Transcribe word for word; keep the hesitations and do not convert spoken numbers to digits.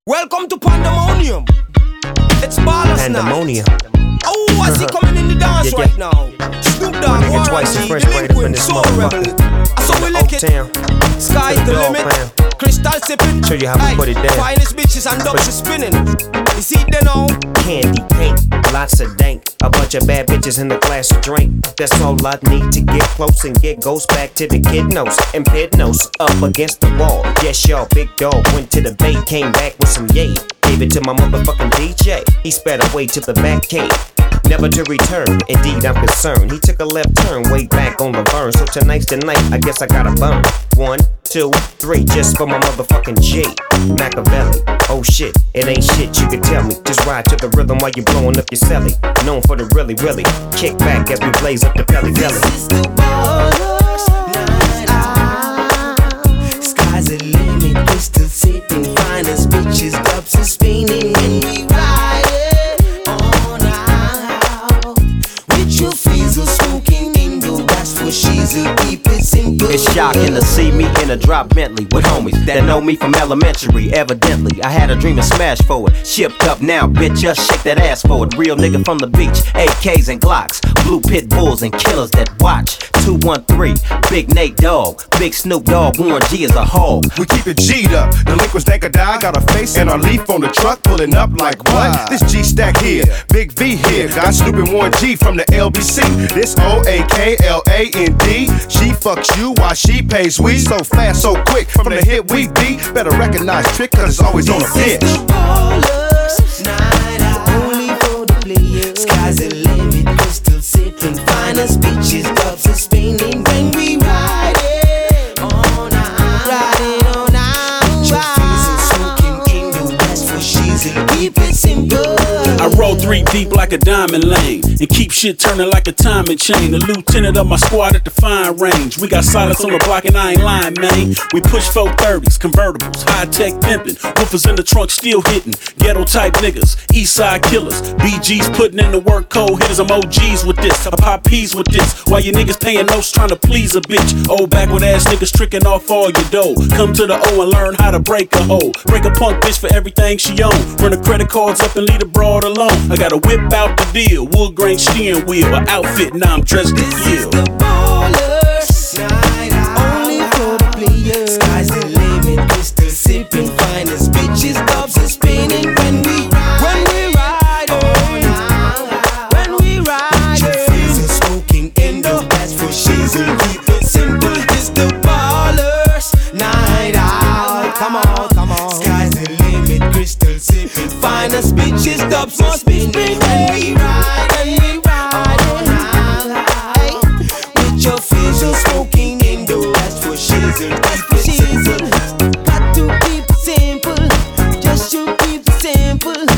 Welcome to Pandemonium. It's Ballers Pandemonium. Now. Oh, I see coming in the dance yeah, yeah. right now. Snoop Dogg, Nigga twice in French braid up in this Soul motherfucker. Rebel. So we lick it. Town. Sky's the Dog limit. pound. Crystal sipping. Show you how we Aye, put it down. Finest bitches and dubs is spinning. You see it there now? Candy paint, lots of dank. A bunch of bad bitches in a glass of drink. That's all I need to get close and get goes back to the kidnos and pednos up against the wall. Yes, y'all, big dog went to the bay, came back with some yay. Gave it to my motherfucking D J. He sped away to the back cave, never to return. Indeed, I'm concerned. He took a left turn way back on the burn. So tonight's the night, I guess I gotta burn. One, two, three, just for my motherfucking G. Machiavelli. Oh shit, it ain't shit, you can tell me. Just ride to the rhythm while you blowing up your celly. Known for the really, really kick back as we blaze up the belly belly. This is the Ballers Night Out. Sky's the limit, we still sipping finest bitches, dubs are spinning when we ride it on out. With your fizzle smoking indoor, that's what she's a keep it simple. It's shocking to see me in a drop Bentley with homies that know me from elementary. Evidently, I had a dream and smash for it. Shipped up now, bitch, just shake that ass for it. Real nigga from the beach, A Ks and Glocks, blue pit bulls and killers that watch. two one three, Big Nate Dogg, Big Snoop Dogg, Warren G is a hog. We keep it G'd up. Delinquents think I die. Got a face and a leaf on the truck, pulling up like what? This G stack here, Big V here. Got Snoop and Warren G from the L B C. This O A K L A N D. She fucks you while she pays we. So fast, so quick. From the hit we beat. Better recognize trick, cause it's always on a This bitch. is the Ballers Night Out. Only for the players. Sky's the limit, we're still sipping finest bitches, dubs are spinning when we ride it on out. Ride it on out. Your fizzle smoking indoor, that's what she's a keep it simple. I roll three deep like a diamond lane and keep shit turning like a timing chain. The lieutenant of my squad at the fine range. We got silence on the block and I ain't lying, man. We push four thirties, convertibles, high tech pimping, woofers in the trunk still hitting. Ghetto type niggas, east side killers, B Gs putting in the work, cold hitters. I'm O Gs with this, I pop P's with this. While you niggas paying notes trying to please a bitch. Old backward ass niggas tricking off all your dough. Come to the O and learn how to break a hoe. Break a punk bitch for everything she own. Run the credit cards up and leave the broad alone. I gotta whip out the deal, wood grain steering wheel, an outfit, now I'm dressed to This kill. is the Ballers Night Out. Only for the players. Sky's the limit, we're still sipping finest bitches, dubs are spinning when we ride. When we ride on out. When we ride Your fizzle smoking indoor, that's what she's a keep it simple. It's the Ballers Night Out. Come on, come on. Sky's the limit, crystal sipping finest bitches, dubs are spinning when we ride. When we ride on out. With your fizzle smoking indoor, that's what she's a keep it simple. Got to keep it simple, just to keep it simple.